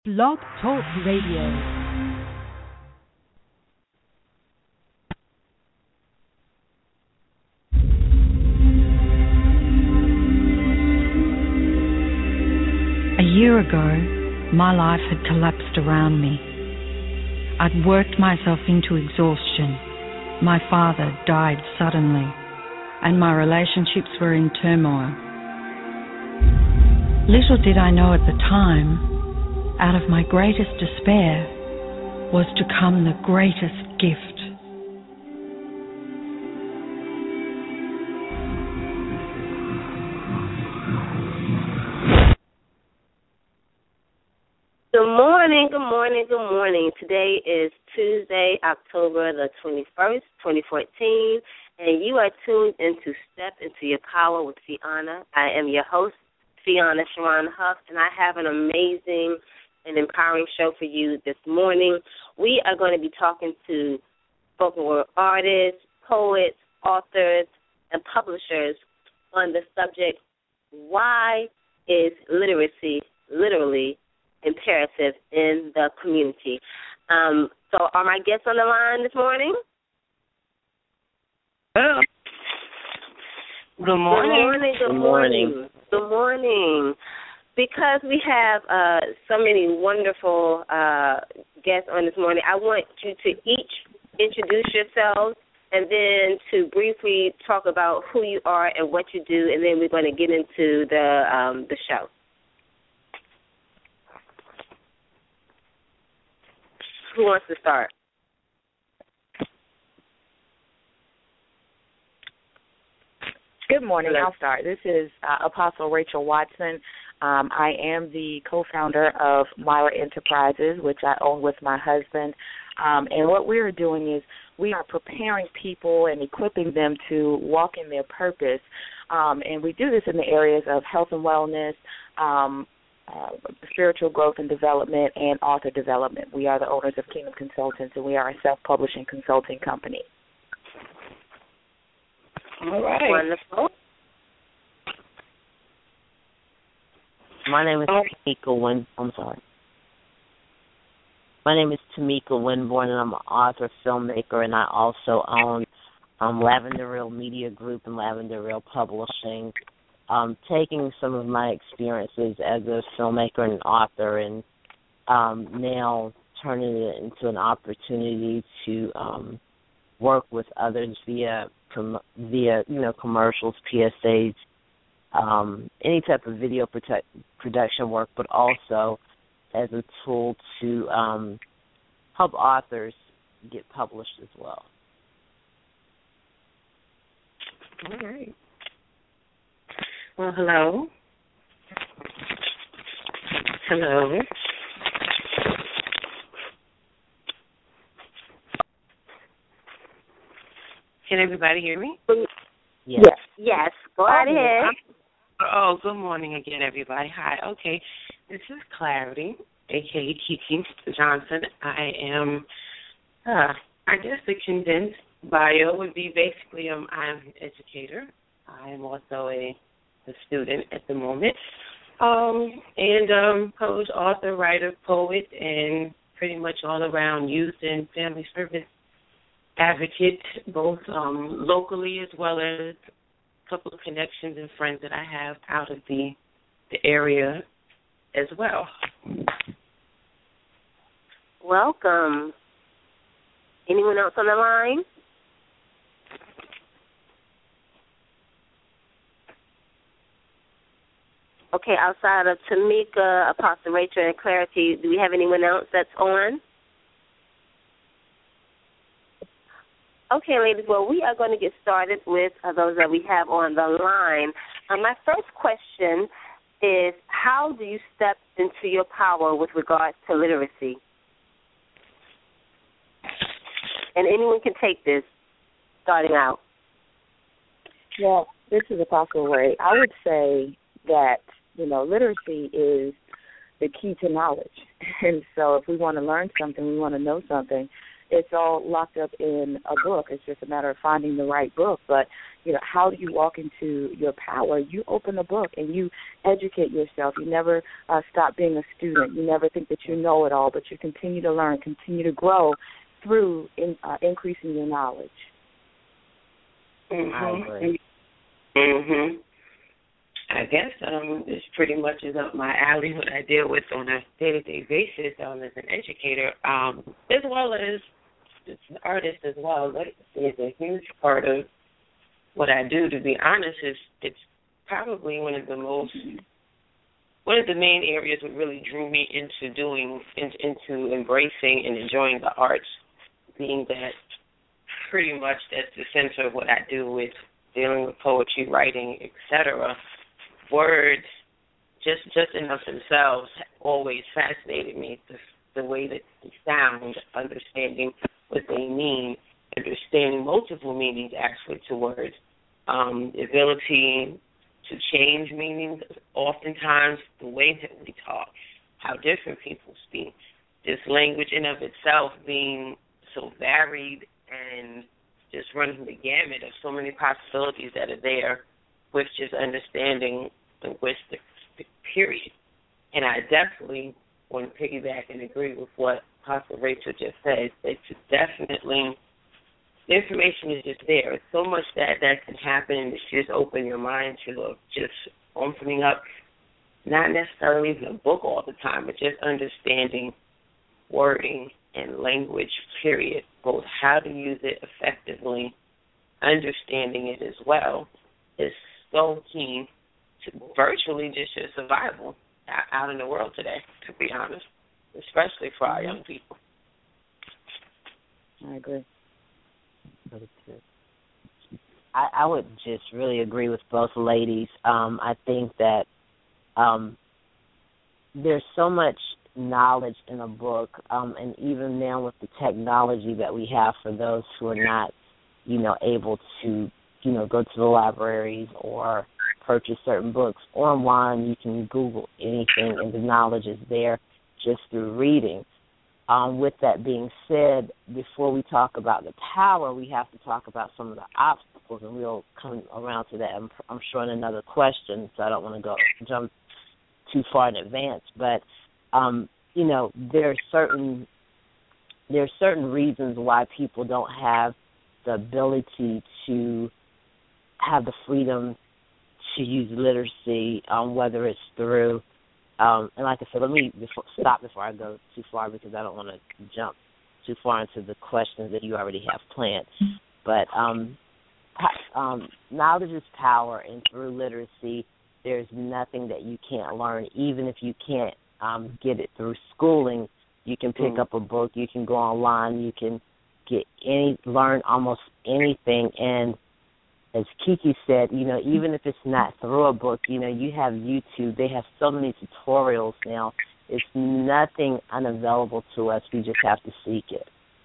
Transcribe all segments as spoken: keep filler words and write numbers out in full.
Blog Talk Radio. A year ago, my life had collapsed around me. I'd worked myself into exhaustion. My father died suddenly, and my relationships were in turmoil. Little did I know at the time, out of my greatest despair was to come the greatest gift. Good morning, good morning, good morning. Today is Tuesday, October the twenty-first, twenty fourteen, and you are tuned into Step Into Your Power with Fiona. I am your host, Fiona Sharon Huff, and I have an amazing and empowering show for you this morning. We are going to be talking to spoken word artists, poets, authors, and publishers on the subject, why is literacy literally imperative in the community? Um, so are my guests on the line this morning? Hello. Good morning. Good morning. Good morning. Good morning. Because we have uh, so many wonderful uh, guests on this morning, I want you to each introduce yourselves and then to briefly talk about who you are and what you do, and then we're going to get into the um, the show. Who wants to start? Good morning. I'll start. This is uh, Apostle Rachel Watson. Um, I am the co-founder of Myra Enterprises, which I own with my husband. Um, and what we are doing is we are preparing people and equipping them to walk in their purpose. Um, and we do this in the areas of health and wellness, um, uh, spiritual growth and development, and author development. We are the owners of Kingdom Consultants, and we are a self-publishing consulting company. All right. Wonderful. My name is Tamika Win. I'm sorry. My name is Tamika Winborn, and I'm an author, filmmaker, and I also own um, Lavender Reel Media Group and Lavender Reel Publishing. Um, taking some of my experiences as a filmmaker and an author, and um, now turning it into an opportunity to um, work with others via com- via you know commercials, P S As. Um, any type of video prote- production work, but also as a tool to um, help authors get published as well. All right. Well, hello. Hello. Can everybody hear me? Yes. Yes. Yes, go right ahead. Oh, good morning again, everybody. Hi. Okay, this is Clarity, a k a. Kiki Johnson. I am, uh, I guess the condensed bio would be basically um, I'm an educator. I am also a, a student at the moment, um, and um, coach, author, writer, poet, and pretty much all around youth and family service advocate, both um, locally as well as couple of connections and friends that I have out of the the area as well. Welcome. Anyone else on the line? Okay, outside of Tamika, Apostle Rachel, and Clarity, do we have anyone else that's on? Okay, ladies, well, we are going to get started with uh, those that we have on the line. Uh, my first question is, how do you step into your power with regards to literacy? And anyone can take this, starting out. Well, this is Apostle Ray. I would say that, you know, literacy is the key to knowledge. And so if we want to learn something, we want to know something, it's all locked up in a book. It's just a matter of finding the right book. But, you know, how do you walk into your power? You open a book and you educate yourself. You never uh, stop being a student. You never think that you know it all, but you continue to learn, continue to grow through in, uh, increasing your knowledge. Mm-hmm. I agree. Mm-hmm. I guess um, this pretty much is up my alley, what I deal with on a day-to-day basis um, as an educator, um, as well as as an artist as well. Literacy is a huge part of what I do. To be honest, it's, it's probably one of the most, one of the main areas that really drew me into doing, in, into embracing and enjoying the arts, being that pretty much that's the center of what I do with dealing with poetry, writing, et cetera. Words, just just in of themselves, always fascinated me. The, the way that they sound, understanding what they mean, understanding multiple meanings actually to words, um, the ability to change meanings. Oftentimes, the way that we talk, how different people speak, this language in of itself being so varied and just running the gamut of so many possibilities that are there with just understanding linguistic period. And I definitely want to piggyback and agree with what Apostle Rachel just said. It's definitely, the information is just there. It's so much that, that can happen that you just open your mind to, just opening up, not necessarily even a book all the time, but just understanding wording and language, period, both how to use it effectively, understanding it as well, is so key to virtually just your survival out in the world today, to be honest, especially for our young people. I agree. I, I would just really agree with both ladies. Um, I think that um, there's so much knowledge in a book, um, and even now with the technology that we have for those who are not, you know, able to, you know, go to the libraries or purchase certain books online, you can Google anything and the knowledge is there just through reading. Um, with that being said, before we talk about the power, we have to talk about some of the obstacles, and we'll come around to that, I'm, I'm sure, in another question, so I don't want to go jump too far in advance. But, um, you know, there are certain there are certain reasons why people don't have the ability to have the freedom to use literacy, um, whether it's through, um, and like I said, let me before, stop before I go too far because I don't want to jump too far into the questions that you already have planned. But um, um, knowledge is power, and through literacy, there's nothing that you can't learn, even if you can't um, get it through schooling. You can pick mm. up a book, you can go online, you can get any, learn almost anything, and as Kiki said, you know, even if it's not through a book, you know, you have YouTube. They have so many tutorials now. It's nothing unavailable to us. We just have to seek it.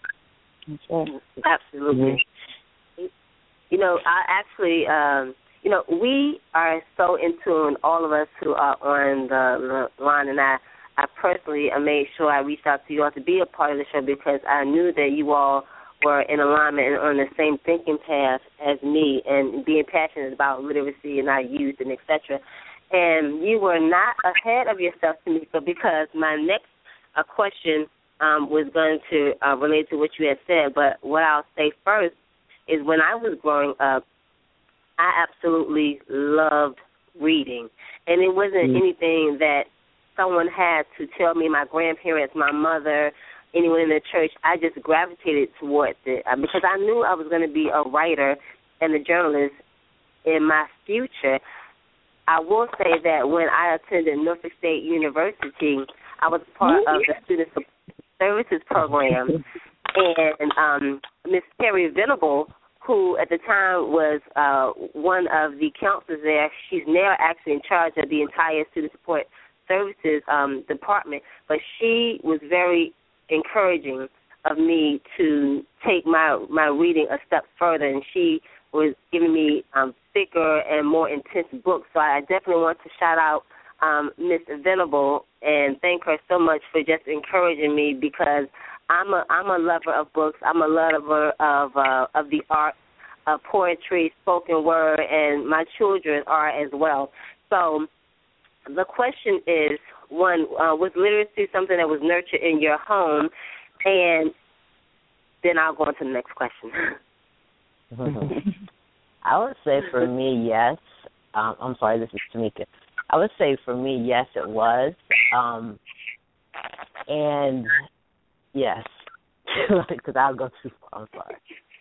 Absolutely. Mm-hmm. You know, I actually, um, you know, we are so in tune, all of us who are on the line, and I, I personally made sure I reached out to you all to be a part of the show because I knew that you all were in alignment and on the same thinking path as me and being passionate about literacy and our youth and et cetera. And you were not ahead of yourself, Tamika, because my next uh, question um, was going to uh, relate to what you had said. But what I'll say first is when I was growing up, I absolutely loved reading. And it wasn't mm-hmm. anything that someone had to tell me, my grandparents, my mother, anyone in the church. I just gravitated towards it uh, because I knew I was going to be a writer and a journalist in my future. I will say that when I attended Norfolk State University, I was part of the Student Services Program, and um, Miss Terry Venable, who at the time was uh, one of the counselors there, she's now actually in charge of the entire Student Support Services um, department, but she was very encouraging of me to take my, my reading a step further, and she was giving me um, thicker and more intense books. So I definitely want to shout out um, Miss Venable, and thank her so much for just encouraging me, because I'm a I'm a lover of books. I'm a lover of uh, of the art, of poetry, spoken word, and my children are as well. So the question is, one, uh, was literacy something that was nurtured in your home? And then I'll go on to the next question. I would say for me, yes. Um, I'm sorry, this is Tamika. I would say for me, yes, it was. Um, and yes, because I'll go too far. I'm sorry.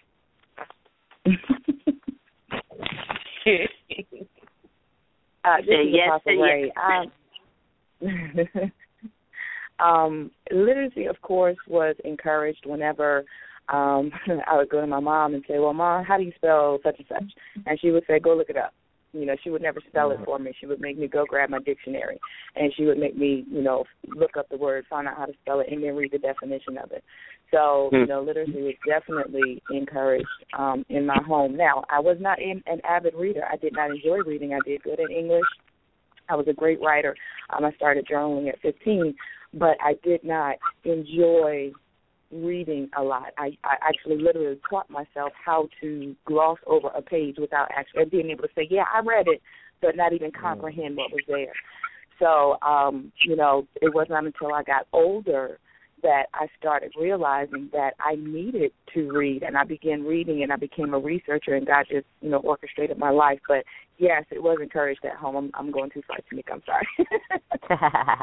uh, this is yes, Apostle Ray. Um, um, literacy, of course, was encouraged whenever um, I would go to my mom and say, well, Mom, how do you spell such and such? And she would say, go look it up. You know, she would never spell it for me. She would make me go grab my dictionary, and she would make me, you know, look up the word, find out how to spell it, and then read the definition of it. So, you know, literacy was definitely encouraged um, in my home. Now, I was not in, an avid reader. I did not enjoy reading. I did good in English. I was a great writer. Um, I started journaling at fifteen, but I did not enjoy reading a lot. I, I actually literally taught myself how to gloss over a page without actually being able to say, yeah, I read it, but not even comprehend what was there. So, um, you know, it was not until I got older that I started realizing that I needed to read, and I began reading, and I became a researcher, and God just, you know, orchestrated my life. But, yes, it was encouraged at home. I'm, I'm going too far, Tamika. I'm sorry.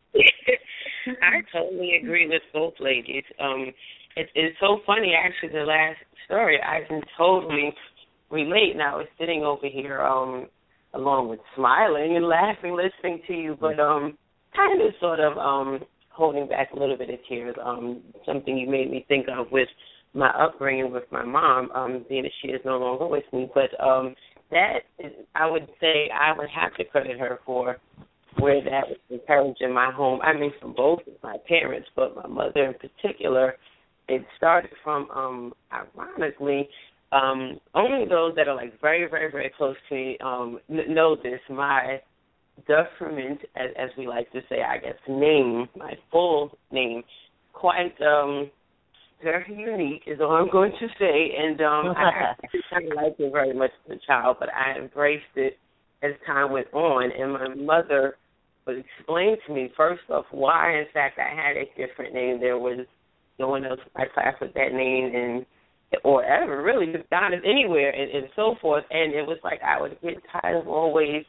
I totally agree with both ladies. Um, it, it's so funny, actually, the last story, I can totally relate. Now, I was sitting over here um, along with smiling and laughing, listening to you, but um, kind of sort of um, holding back a little bit of tears. Um, something you made me think of with my upbringing with my mom, um, being that she is no longer with me. But um, that, is, I would say I would have to credit her for where that was encouraged in my home. I mean, from both of my parents, but my mother in particular. It started from, um, ironically, um, only those that are, like, very, very, very close to me um, know this. My deferment, as, as we like to say, I guess, name, my full name, quite um, very unique is all I'm going to say. And um, I actually liked it very much as a child, but I embraced it as time went on. And my mother would explain to me, first off, why, in fact, I had a different name. There was no one else in my class with that name, and or ever, really, to be honest, anywhere, and, and so forth. And it was like I would get tired of always,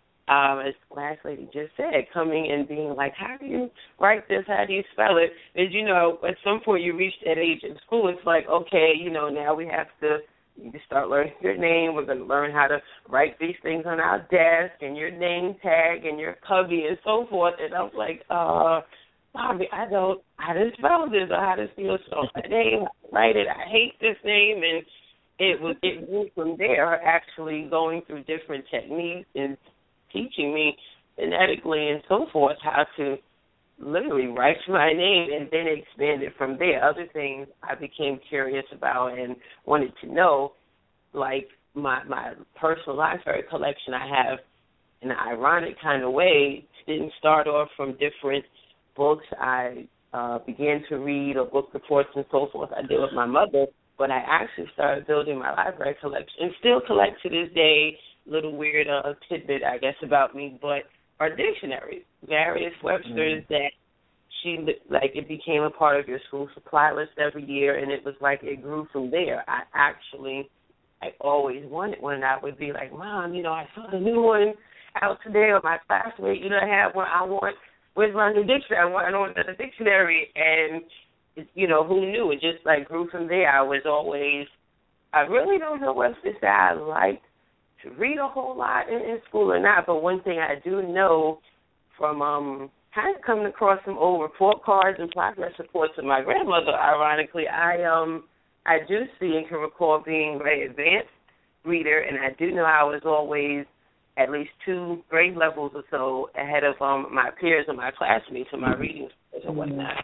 um, as the last lady just said, coming and being like, how do you write this? How do you spell it? And, you know, at some point you reach that age in school, it's like, okay, you know, now we have to You just start learning your name. We're going to learn how to write these things on our desk and your name tag and your cubby and so forth. And I was like, uh, Mommy, I don't, how to spell this or how to spell my name, write it. I hate this name. And it was, it moved from there, actually going through different techniques and teaching me phonetically and so forth how to literally write my name, and then expanded from there. Other things I became curious about and wanted to know, like my my personal library collection I have in an ironic kind of way didn't start off from different books I uh, began to read or book reports and so forth I did with my mother, but I actually started building my library collection and still collect to this day. Little weird uh, tidbit, I guess, about me, but are dictionaries, various Websters mm-hmm. that she, like, it became a part of your school supply list every year, and it was like it grew from there. I actually, I always wanted one, and I would be like, Mom, you know, I saw the new one out today, or my classmate, you know, I have one. I want, where's my new dictionary? I want, I want a dictionary, and, it, you know, who knew? It just, like, grew from there. I was always, I really don't know what to say I liked to read a whole lot in, in school or not, but one thing I do know from um, kind of coming across some old report cards and progress reports of my grandmother, ironically, I um I do see and can recall being a very advanced reader, and I do know I was always at least two grade levels or so ahead of um, my peers and my classmates in my reading skills and whatnot.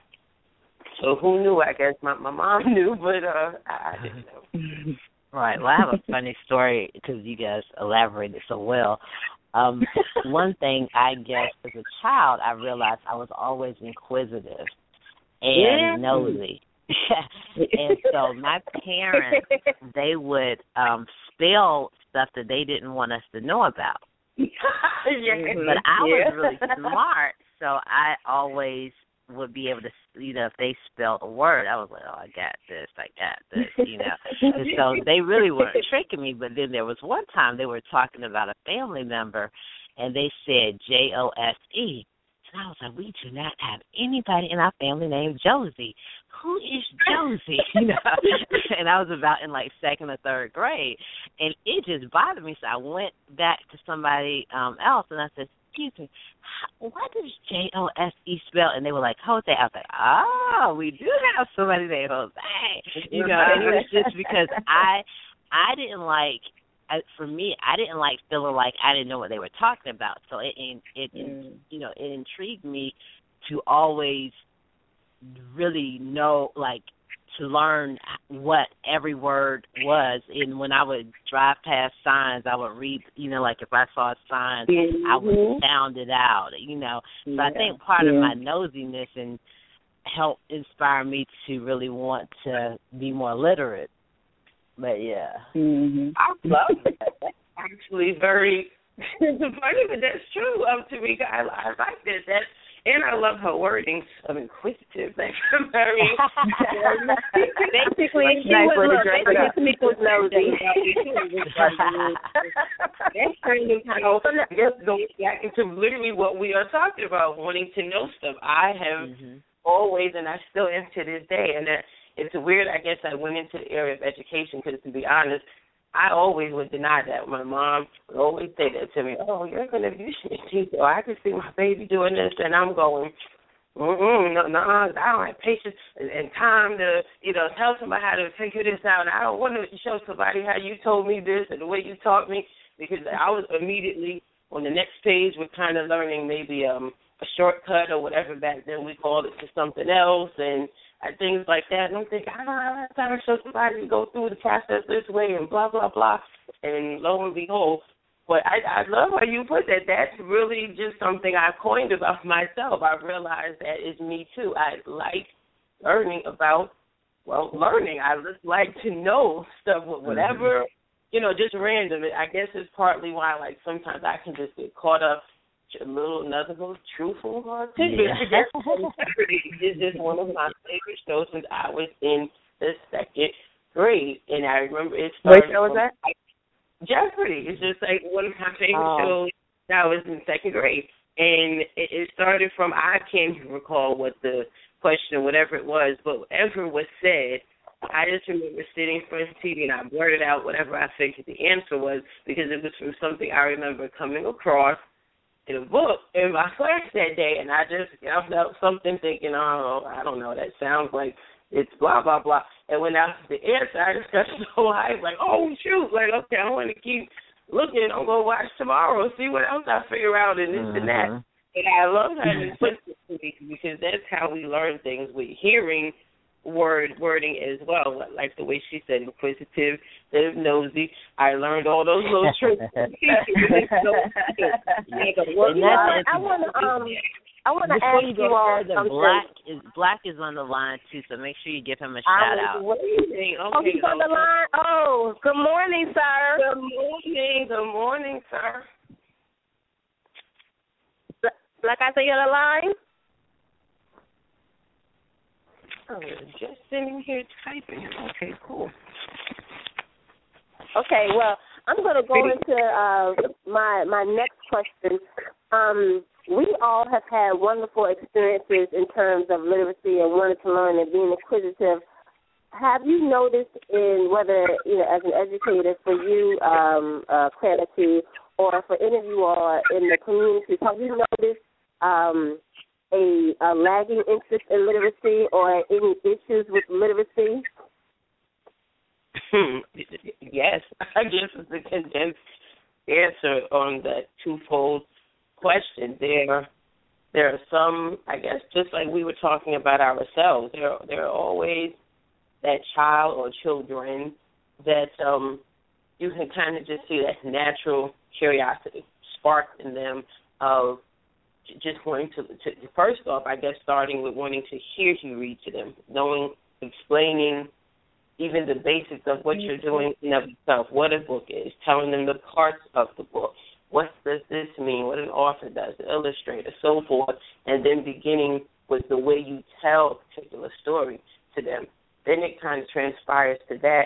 So who knew? I guess my, my mom knew, but uh, I, I didn't know. Right. Well, I have a funny story because you guys elaborated so well. Um, one thing, I guess, as a child, I realized I was always inquisitive and yeah. nosy. And so my parents, they would um, spell stuff that they didn't want us to know about. Yeah. But I was really smart, so I always would be able to, you know, if they spelled a word, I was like, oh, I got this, I got this, you know. And so they really weren't tricking me, but then there was one time they were talking about a family member, and they said J O S E. And I was like, we do not have anybody in our family named Josie. Who is Josie? You know, and I was about in like second or third grade, and it just bothered me. So I went back to somebody um, else, and I said, excuse me, what does J O S E spell? And they were like, Jose. I was like, oh, we do have somebody named Jose. You know, and it was just because I, I didn't like. I, for me, I didn't like feeling like I didn't know what they were talking about. So it, it, it mm. you know, it intrigued me to always really know, like, to learn what every word was. And when I would drive past signs, I would read, you know, like if I saw a sign, mm-hmm. I would sound it out, you know. So yeah. I think part yeah. of my nosiness and helped inspire me to really want to be more literate. But yeah, mm-hmm. I love it. That's actually very funny, but that's true. Um, Tamika, I, I like that. That's and I love her wording of inquisitive. That's very. Basically, she nice was basically Tamika was nosy. That's kind of how just going back into literally what we are talking about, wanting to know stuff. I have mm-hmm. always, and I still am to this day, and that. It's weird, I guess I went into the area of education because, to be honest, I always would deny that. My mom would always say that to me, oh, you're going to be teacher. I can see my baby doing this, and I'm going, mm-mm, no, no, I don't have patience and, and time to, you know, tell somebody how to figure this out. And I don't want to show somebody how you told me this and the way you taught me, because I was immediately on the next page with kind of learning maybe um, a shortcut or whatever back then we called it to something else, and things like that. And I'm thinking, I don't have time to show somebody to go through the process this way and blah, blah, blah. And lo and behold, but I, I love how you put that. That's really just something I coined about myself. I realized that it's me too. I like learning about, well, learning. I just like to know stuff, whatever, mm-hmm. you know, just random. I guess it's partly why, like, sometimes I can just get caught up a little, another little truthful tidbit. Jeopardy is just one of my favorite shows since I was in the second grade, and I remember it started. What show was that? Jeopardy. It's just like one of my favorite oh. shows. I was in second grade, and it, it started from, I can't even recall what the question, whatever it was, but whatever was said, I just remember sitting in front of the T V and I blurted out whatever I figured the answer was, because it was from something I remember coming across in a book in my class that day, and I just yelled out something thinking, oh, I don't know, that sounds like it's blah, blah, blah. And when that was the answer, I just got so hyped, like, oh, shoot, like, okay, I want to keep looking. I'm going to watch tomorrow, see what else I figure out and this mm-hmm. and that. And I love how you put it, because that's how we learn things, with hearing word wording as well, like the way she said, inquisitive, nosy. I learned all those little tricks. I want to um, I want to ask you all something. Black is Black is on the line too, so make sure you give him a shout out. Okay, oh, he's on the line. Oh, good morning, sir. Good morning. Good morning, sir. Black, I say you're on the line. Oh, just sitting here typing. Okay, cool. Okay, well, I'm going to go into uh, my my next question. Um, we all have had wonderful experiences in terms of literacy and wanting to learn and being inquisitive. Have you noticed, in whether, you know, as an educator for you, um, uh, Clarity, or for any of you all in the community, have you noticed um, A, a lagging interest in literacy or any issues with literacy? Yes, I guess it's a condensed answer on that twofold question. There, there are some, I guess, just like we were talking about ourselves, there, there are always that child or children that um, you can kind of just see that natural curiosity spark in them of just wanting to, to, first off, I guess starting with wanting to hear you read to them, knowing, explaining even the basics of what you're doing in of itself, what a book is, telling them the parts of the book, what does this mean, what an author does, the illustrator, so forth, and then beginning with the way you tell a particular story to them. Then it kind of transpires to that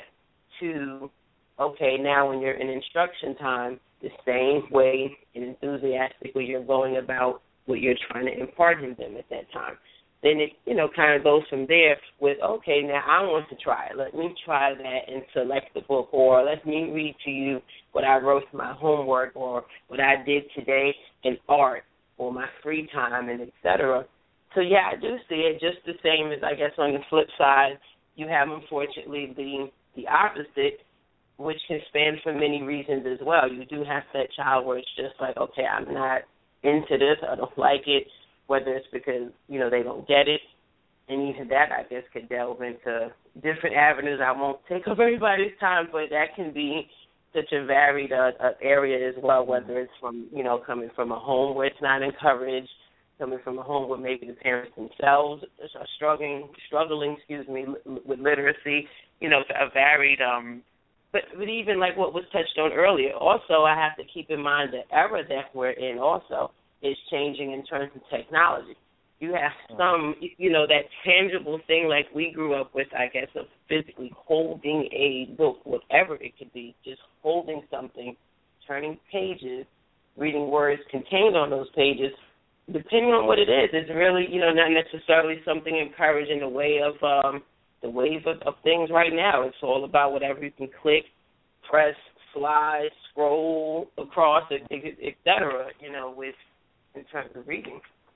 to, okay, now when you're in instruction time, the same way and enthusiastically you're going about what you're trying to impart in them at that time. Then it, you know, kind of goes from there with, okay, now I want to try it. Let me try that and select the book, or let me read to you what I wrote for my homework or what I did today in art or my free time and et cetera. So, yeah, I do see it just the same as, I guess, on the flip side, you have, unfortunately, the, the opposite, which can span for many reasons as well. You do have that child where it's just like, okay, I'm not into this, I don't like it, whether it's because, you know, they don't get it. And even that, I guess, could delve into different avenues. I won't take up everybody's time, but that can be such a varied uh, uh, area as well, whether it's from, you know, coming from a home where it's not encouraged, coming from a home where maybe the parents themselves are struggling, struggling, excuse me, with literacy, you know, a varied, um, but, but even like what was touched on earlier, also I have to keep in mind the era that we're in also is changing in terms of technology. You have some, you know, that tangible thing like we grew up with, I guess, of physically holding a book, whatever it could be, just holding something, turning pages, reading words contained on those pages, depending on what it is. It's really, you know, not necessarily something encouraged in the way of um, the wave of, of things right now. It's all about whatever you can click, press, slide, scroll across, et, et, et cetera, you know, with in terms of reading.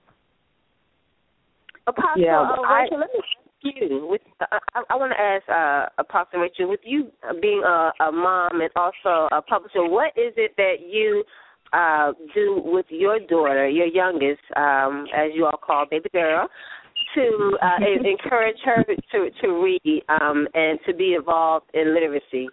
Apostle yeah, uh, I, Rachel, let me ask you. With uh, I, I want to ask uh, Apostle Rachel, with you being a, a mom and also a publisher, what is it that you uh, do with your daughter, your youngest, um, as you all call baby girl, to uh, encourage her to to read um, and to be involved in literacy?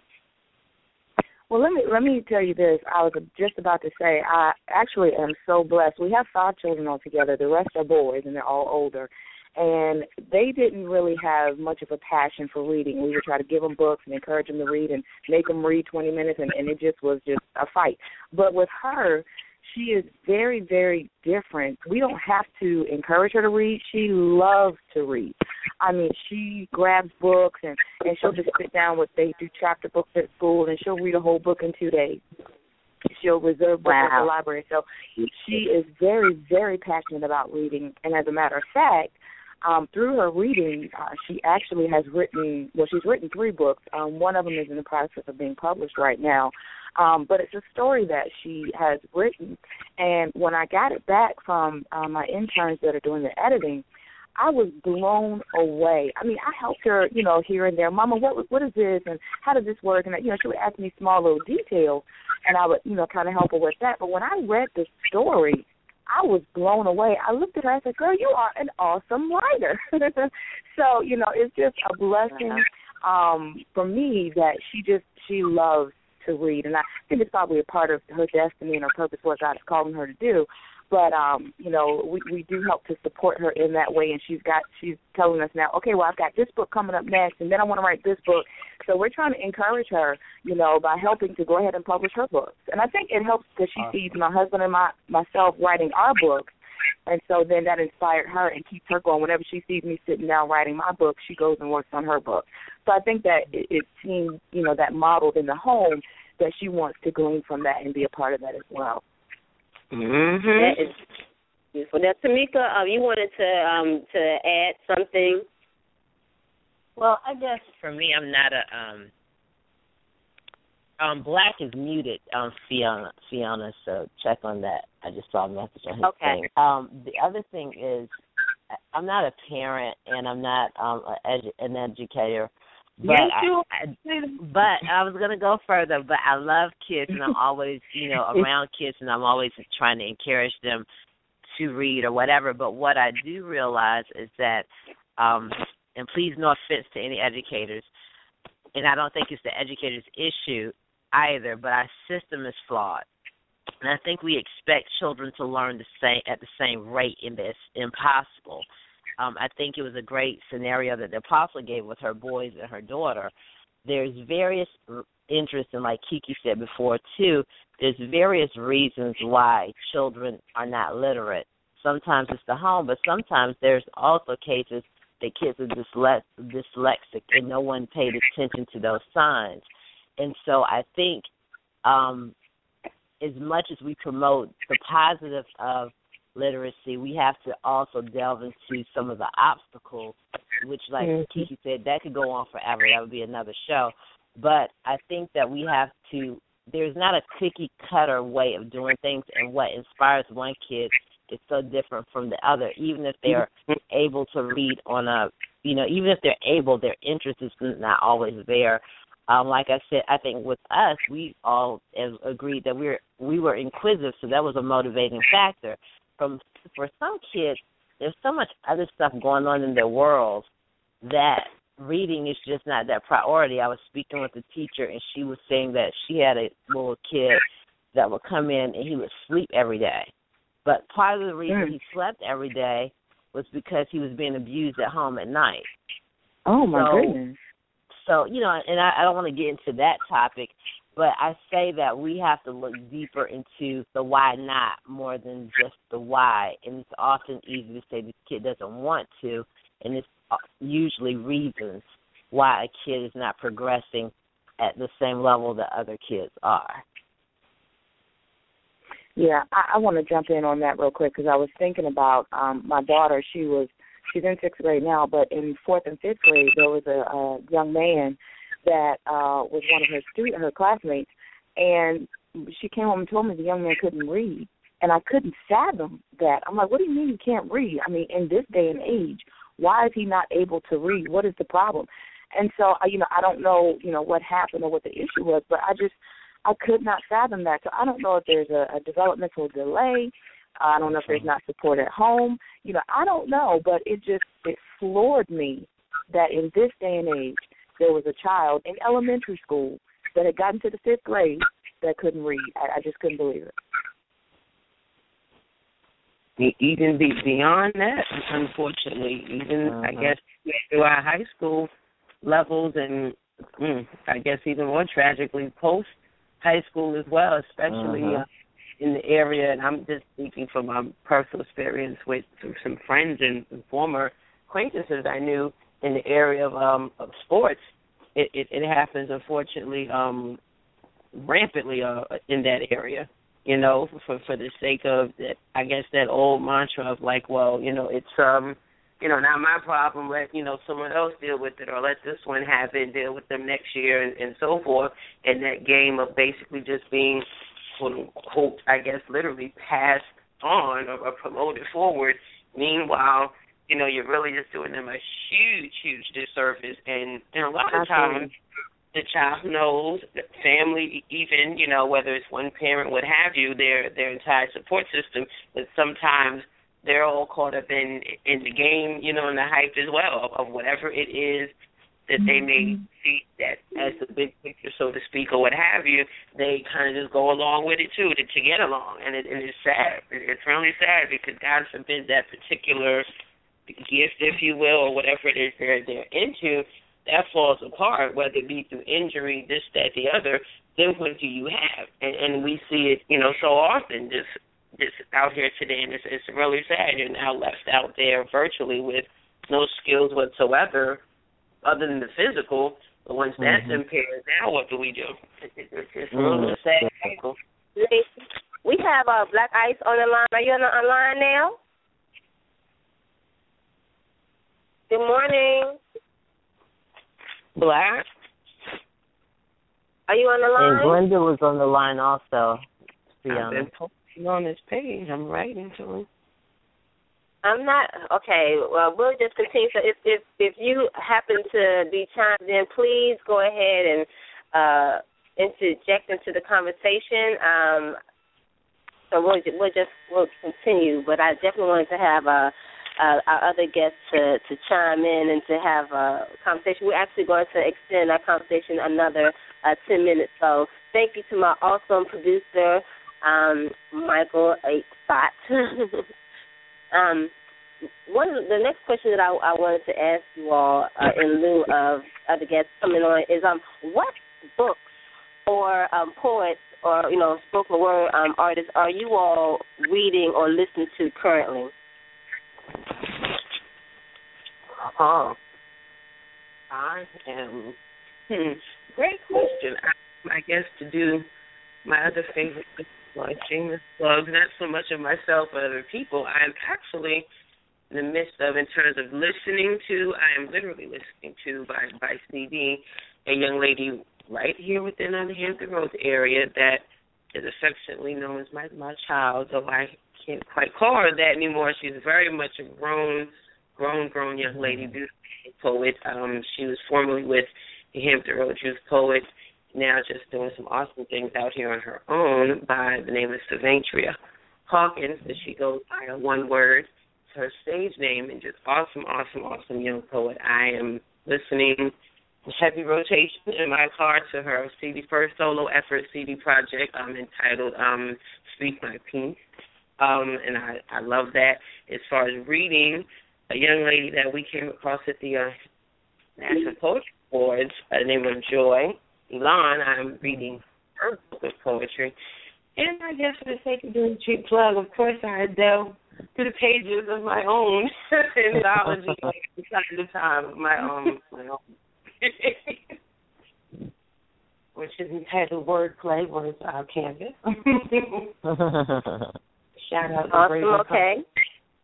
Well, let me let me tell you this. I was just about to say I actually am so blessed. We have five children altogether. The rest are boys, and they're all older. And they didn't really have much of a passion for reading. We would try to give them books and encourage them to read and make them read twenty minutes, and, and it just was just a fight. But with her, she is very, very different. We don't have to encourage her to read. She loves to read. I mean, she grabs books, and, and she'll just sit down with, they do chapter books at school, and she'll read a whole book in two days. She'll reserve books wow. at the library. So she is very, very passionate about reading. And as a matter of fact, um, through her reading, uh, she actually has written, well, she's written three books. Um, one of them is in the process of being published right now. Um, but it's a story that she has written. And when I got it back from uh, my interns that are doing the editing, I was blown away. I mean, I helped her, you know, here and there. Mama, what what is this, and how does this work? And, you know, she would ask me small little details, and I would, you know, kind of help her with that. But when I read the story, I was blown away. I looked at her and I said, girl, you are an awesome writer. So, you know, it's just a blessing um, for me that she just, she loves to read. And I think it's probably a part of her destiny and her purpose, what God is calling her to do. But, um, you know, we, we do help to support her in that way, and she's got, she's telling us now, okay, well, I've got this book coming up next, and then I want to write this book. So we're trying to encourage her, you know, by helping to go ahead and publish her books. And I think it helps because she sees my husband and my myself writing our books, and so then that inspired her and keeps her going. Whenever she sees me sitting down writing my book, she goes and works on her book. So I think that it, it seems, you know, that modeled in the home that she wants to glean from that and be a part of that as well. Mm-hmm. That is beautiful. Now, Tamika, um, you wanted to um, to add something. Well, I guess for me, I'm not a um. Um, Black is muted, um, Fiona. Fiona, so check on that. I just saw a message on his okay. thing. Um, the other thing is, I'm not a parent and I'm not um a edu- an educator. But you I, I, but I was gonna go further. But I love kids, and I'm always, you know, around kids, and I'm always trying to encourage them to read or whatever. But what I do realize is that, um, and please, no offense to any educators, and I don't think it's the educators' issue either. But our system is flawed. And I think we expect children to learn the same at the same rate, and that's impossible. Um, I think it was a great scenario that the apostle gave with her boys and her daughter. There's various interests, and like Kiki said before, too, there's various reasons why children are not literate. Sometimes it's the home, but sometimes there's also cases that kids are dyslex- dyslexic and no one paid attention to those signs. And so I think um, as much as we promote the positive of literacy, we have to also delve into some of the obstacles, which, like mm-hmm. Kiki said, that could go on forever. That would be another show. But I think that we have to, there's not a cookie-cutter way of doing things, and what inspires one kid is so different from the other, even if they're able to read on a, you know, even if they're able, their interest is not always there. Um, like I said, I think with us, we all agreed that we were, we were inquisitive, so that was a motivating factor. From For some kids, there's so much other stuff going on in their world that reading is just not that priority. I was speaking with a teacher, and she was saying that she had a little kid that would come in, and he would sleep every day. But part of the reason mm. he slept every day was because he was being abused at home at night. Oh, my so, goodness. So, you know, and I, I don't want to get into that topic, but I say that we have to look deeper into the why not more than just the why. And it's often easy to say the kid doesn't want to, and it's usually reasons why a kid is not progressing at the same level that other kids are. Yeah, I, I want to jump in on that real quick because I was thinking about um, my daughter. She was she's in sixth grade now, but in fourth and fifth grade there was a, a young man that uh, was one of her student, her classmates, and she came home and told me the young man couldn't read, and I couldn't fathom that. I'm like, what do you mean he can't read? I mean, in this day and age, why is he not able to read? What is the problem? And so, you know, I don't know, you know, what happened or what the issue was, but I just, I could not fathom that. So I don't know if there's a, a developmental delay. Uh, I don't know if there's not support at home. You know, I don't know, but it just, it floored me that in this day and age, there was a child in elementary school that had gotten to the fifth grade that couldn't read. I, I just couldn't believe it. Even be beyond that, unfortunately, even uh-huh. I guess through our high school levels, and mm, I guess even more tragically post high school as well, especially uh-huh. uh, in the area. And I'm just speaking from my personal experience with some friends and former acquaintances I knew in the area of, um, of sports. It, it, it happens, unfortunately, um, rampantly uh, in that area. You know, for for the sake of that, I guess that old mantra of like, well, you know, it's um, you know, not my problem. Let you know someone else deal with it, or let this one have it, deal with them next year, and, and so forth. And that game of basically just being, quote unquote, I guess, literally passed on or, or promoted forward. Meanwhile, you know, you're really just doing them a huge, huge disservice. And, and a lot of times, the child knows, the family, even, you know, whether it's one parent, what have you, their their entire support system, but sometimes they're all caught up in in the game, you know, in the hype as well of, of whatever it is that they may see that as the big picture, so to speak, or what have you. They kind of just go along with it too to, to get along, and it and it's sad. It's really sad because God forbid that particular gift, if you will, or whatever it is they're they're into, that falls apart, whether it be through injury, this, that, the other. Then what do you have? And, and we see it, you know, so often just just out here today, and it's, it's really sad. You're now left out there virtually with no skills whatsoever other than the physical. But once that's mm-hmm. impaired, now what do we do? It, it, it's really mm-hmm. sad. We have uh, Black Ice on the line. Are you on the line now? Good morning. Black? Are you on the line? And Glenda was on the line also. I've been posting on this page. I'm writing to him. I'm not okay. Well, we'll just continue. So if if if you happen to be chimed in, please go ahead and uh, interject into the conversation. Um, so we'll we'll just we'll continue. But I definitely wanted to have a. Uh, our other guests to, to chime in and to have a conversation. We're actually going to extend our conversation another uh, ten minutes. So thank you to my awesome producer, um, Michael H. Scott. um, one of the, the next question that I, I wanted to ask you all, uh, in lieu of other guests coming on, is um, what books or um, poets or you know spoken word um, artists are you all reading or listening to currently? Oh, I am. Hmm, great question. I, I guess to do my other favorite, like shameless plugs, not so much of myself but other people. I am actually in the midst of, in terms of listening to, I am literally listening to by by C D, a young lady right here within the Hampton Roads area that is affectionately known as my my child, though I can't quite call her that anymore. She's very much a grown, grown, grown young lady, beautiful poet. Um, she was formerly with the Hampton Roads Youth Poets, now just doing some awesome things out here on her own by the name of Savantria Hawkins, that she goes by one word. It's her stage name, and just awesome, awesome, awesome young poet. I am listening heavy rotation in my car to her C D, first solo effort C D project um, entitled um, Speak My Peace. Um, and I, I love that. As far as reading, a young lady that we came across at the uh, National Poetry Awards by the name of Joy Elon, I'm reading her book of poetry. And I guess for the sake of doing a cheap plug, of course I delve through the pages of my own anthology like, from time to time of my own, my own. Which is entitled Wordplay, Words Our Canvas. Shout out to awesome, okay. Company.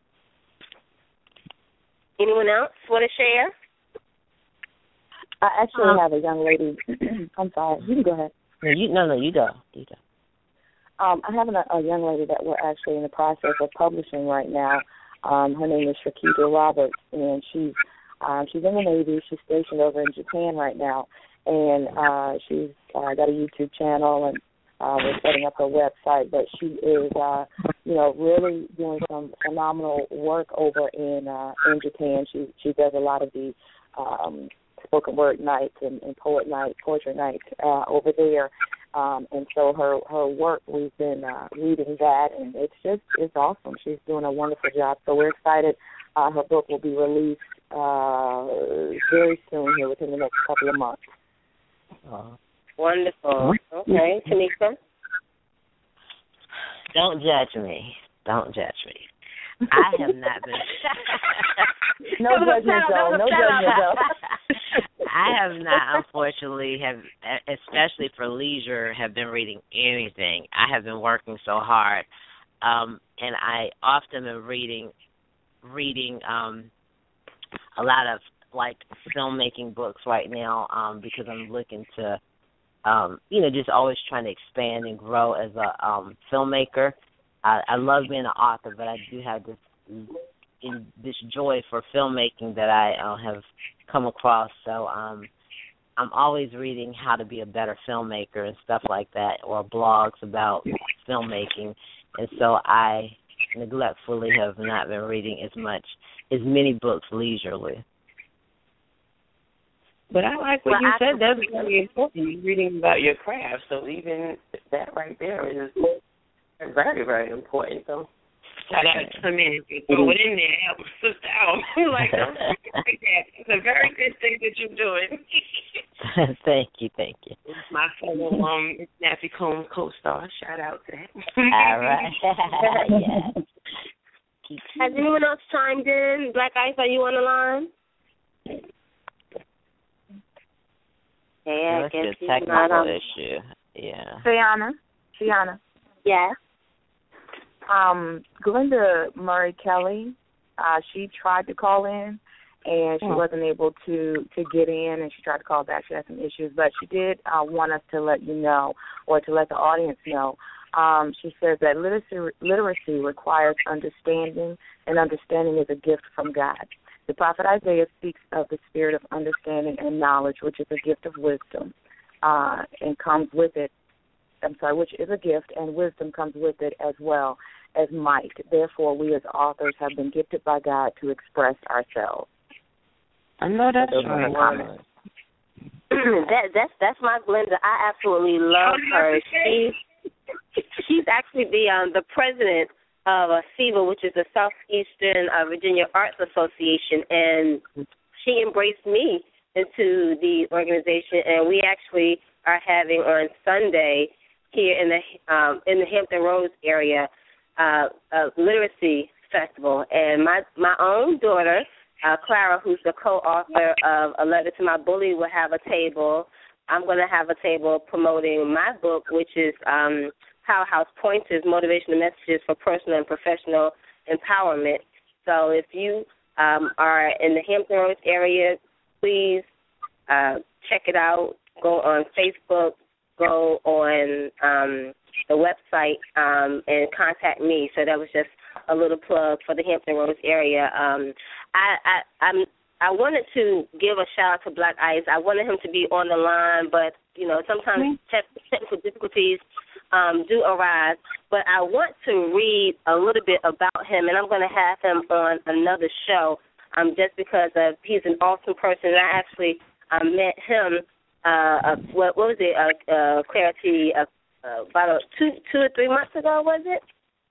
Anyone else want to share? I actually um, have a young lady. I'm sorry. You can go ahead. No, you, no, no, you go. You go. Um, I have a, a young lady that we're actually in the process of publishing right now. Um, her name is Shakita Roberts, and she's Um, she's in the Navy. She's stationed over in Japan right now, and uh, she's uh, got a YouTube channel, and uh, we're setting up her website. But she is, uh, you know, really doing some phenomenal work over in uh, in Japan. She she does a lot of the um, spoken word nights and, and poet night, poetry nights uh, over there. Um, and so her, her work, we've been uh, reading that, and it's just it's awesome. She's doing a wonderful job. So we're excited. Uh, her book will be released uh, very soon here within the next couple of months. Uh, Wonderful. Okay, Tanika? Don't judge me. Don't judge me. I have not been. no judgment, though. No judgment, though. I have not, unfortunately, have especially for leisure, have been reading anything. I have been working so hard, um, and I often am reading, reading um, a lot of like filmmaking books right now um, because I'm looking to, um, you know, just always trying to expand and grow as a um, filmmaker. I, I love being an author, but I do have this in, this joy for filmmaking that I uh, have come across. So um, I'm always reading how to be a better filmmaker and stuff like that, or blogs about filmmaking. And so I neglectfully have not been reading as much, as many books leisurely. But I like what well, you I said. That's very important. You're reading about your craft, so even that right there is very, very important. So I got to come in and throw it in there and help my sister out. Like, it's a very good thing that you're doing. Thank you, thank you. It's my fellow um, Nappy Combs co-star. Shout out to that. All right. Yes. Has anyone else chimed in? Black Ice, are you on the line? Yeah, I guess a technical not on. issue. Yeah. Fiona. Fiona. Yes. Um, Glenda Murray Kelly, uh, she tried to call in, and she oh. wasn't able to, to get in, and she tried to call back. She had some issues, but she did uh, want us to let you know, or to let the audience know. Um, she says that literacy, literacy requires understanding, and understanding is a gift from God. The prophet Isaiah speaks of the spirit of understanding and knowledge, which is a gift of wisdom, uh, and comes with it. I'm sorry, which is a gift, and wisdom comes with it as well as might. Therefore, we as authors have been gifted by God to express ourselves. I know that's right. that that's that's my Glenda. I absolutely love her. She she's actually the um, the president of uh, S E V A, which is the Southeastern uh, Virginia Arts Association, and she embraced me into the organization, and we actually are having on Sunday here in the um, in the Hampton Roads area uh, a literacy festival, and my my own daughter, uh, Clara, who's the co-author of A Letter to My Bully, will have a table. I'm going to have a table promoting my book, which is um, Powerhouse Pointers, Motivational Messages for Personal and Professional Empowerment. So if you um, are in the Hampton Roads area, please uh, check it out. Go on Facebook, go on um, the website, um, and contact me. So that was just a little plug for the Hampton Roads area. Um, I, I, I'm, I wanted to give a shout out to Black Ice. I wanted him to be on the line, but, you know, sometimes te- technical difficulties um, do arise. But I want to read a little bit about him, and I'm going to have him on another show um, just because of, he's an awesome person. And I actually uh, met him, uh, uh, what, what was it, uh, uh, Clarity, uh, uh, about a, two, two or three months ago, was it?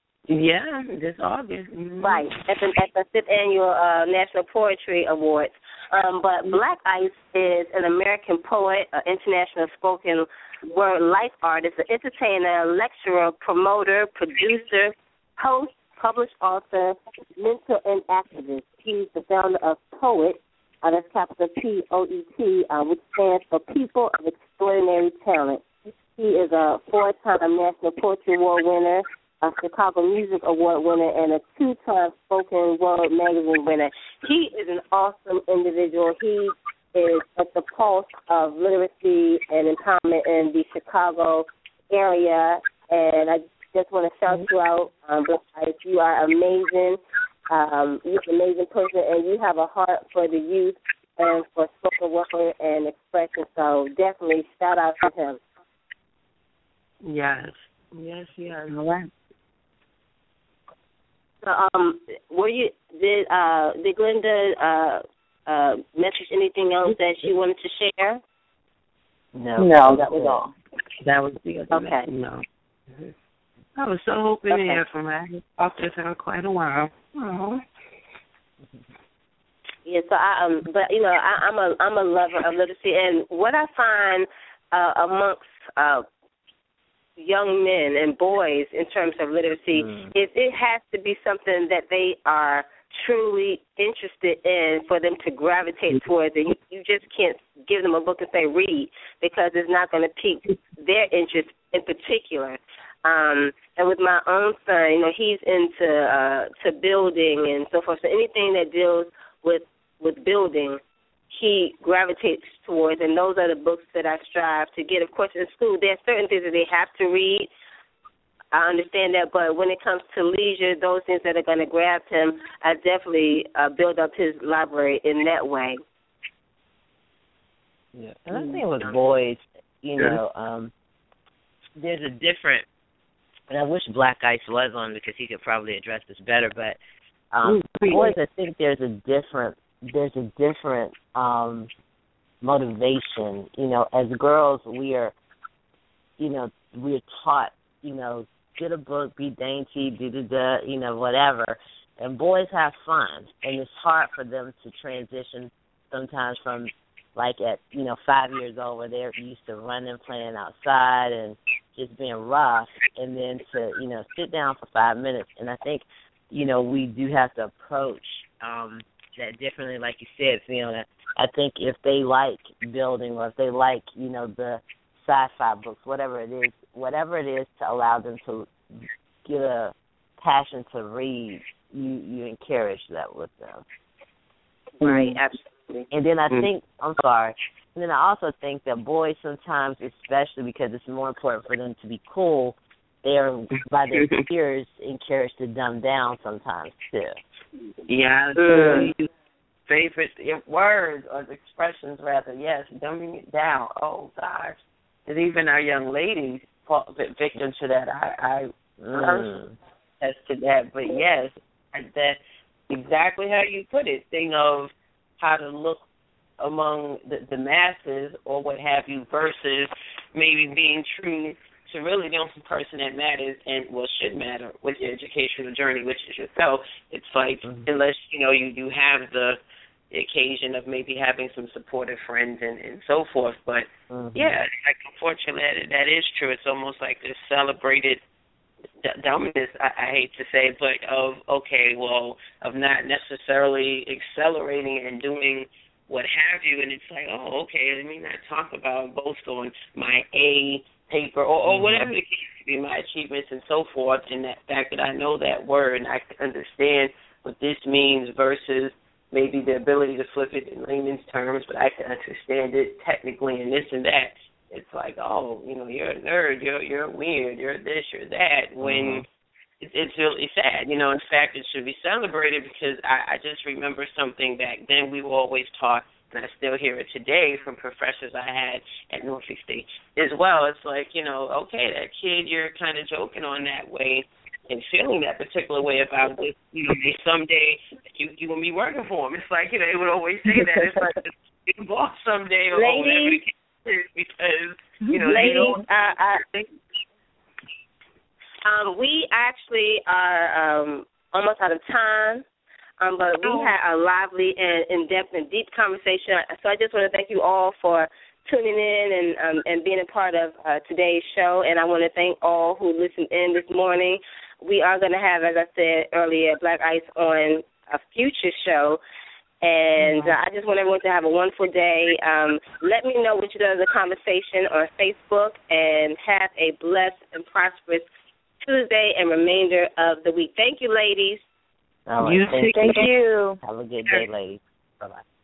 Yeah, this August. Mm-hmm. Right, at the, at the fifth Annual uh, National Poetry Awards. Um, but Black Ice is an American poet, an international spoken word life artist, an entertainer, lecturer, promoter, producer, host, published author, mentor, and activist. He's the founder of Poet, uh, that's capital P O E T, uh, which stands for People of Extraordinary Talent. He is a four-time National Poetry Award winner, a Chicago Music Award winner, and a two-time Spoken Word magazine winner. He is an awesome individual. He is at the pulse of literacy and empowerment in the Chicago area, and I just want to shout you out. Um, you are amazing. Um, you're an amazing person, and you have a heart for the youth and for spoken word and expression, so definitely shout out to him. Yes. Yes, yes. All right. So, um, were you did uh did Glenda uh uh message anything else that she wanted to share? No, no, that was all. That was the other. Okay. No. I was so hoping okay. to hear from her. Off this for quite a while. Oh. Yeah. So I um, but you know, I, I'm a I'm a lover of literacy, and what I find uh, amongst uh. young men and boys in terms of literacy mm. is it has to be something that they are truly interested in for them to gravitate towards it. You, you just can't give them a book and say read because it's not going to pique their interest in particular. Um, and with my own son, you know, he's into uh, to building and so forth. So anything that deals with with building, he gravitates towards, and those are the books that I strive to get. Of course, in school, there are certain things that they have to read. I understand that, but when it comes to leisure, those things that are going to grab him, I definitely uh, build up his library in that way. Yeah, and I think with boys, you know, um, there's a different, and I wish Black Ice was on because he could probably address this better, but um, boys, I think there's a different there's a different um, motivation. You know, as girls, we are, you know, we're taught, you know, get a book, be dainty, da-da-da, you know, whatever. And boys have fun, and it's hard for them to transition sometimes from, like, at, you know, five years old where they're used to running, playing outside and just being rough, and then to, you know, sit down for five minutes. And I think, you know, we do have to approach um, that differently, like you said, Fiona. I think if they like building or if they like, you know, the sci-fi books, whatever it is, whatever it is to allow them to get a passion to read, you, you encourage that with them. Right, absolutely. And then I think, I'm sorry, and then I also think that boys sometimes, especially because it's more important for them to be cool, they are, by their peers, encouraged to dumb down sometimes, too. Yeah, mm. favorite words or expressions, rather, yes, dumbing it down. Oh, gosh. And even our young ladies fall victim to that. I, I mm. as to that. But, yes, that's exactly how you put it. Thing of how to look among the, the masses or what have you versus maybe being true to really the only person that matters and, well, should matter with your educational journey, which is yourself. It's like, mm-hmm. unless, you know, you, you have the, the occasion of maybe having some supportive friends and, and so forth. But, mm-hmm. yeah, like, unfortunately, that, that is true. It's almost like this celebrated d- dumbness, I, I hate to say, but of, okay, well, of not necessarily accelerating and doing what have you. And it's like, oh, okay, let me not talk about, boast on my A paper or, or mm-hmm. whatever the case may be, my achievements and so forth, and that fact that I know that word and I can understand what this means versus maybe the ability to flip it in layman's terms, but I can understand it technically and this and that. It's like, oh, you know, you're a nerd, you're you're weird, you're this, you're that, when mm-hmm. it, it's really sad. You know, in fact, it should be celebrated because I, I just remember something back then we were always taught, and I still hear it today from professors I had at Norfolk State as well. It's like, you know, okay, that kid, you're kind of joking on that way and feeling that particular way about it, you know, someday you you gonna be working for him. It's like, you know, they would always say that. It's like you're the boss someday or Ladies, whatever the case is, because you know, ladies, you know, uh, uh, um, we actually are um, almost out of time. Um, but we had a lively and in-depth and deep conversation. So I just want to thank you all for tuning in and um, and being a part of uh, today's show. And I want to thank all who listened in this morning. We are going to have, as I said earlier, Black Ice on a future show. And uh, I just want everyone to have a wonderful day. Um, let me know what you thought of the conversation on Facebook, and have a blessed and prosperous Tuesday and remainder of the week. Thank you, ladies. All right, you thank, thank you. Have a good day, ladies. Bye-bye.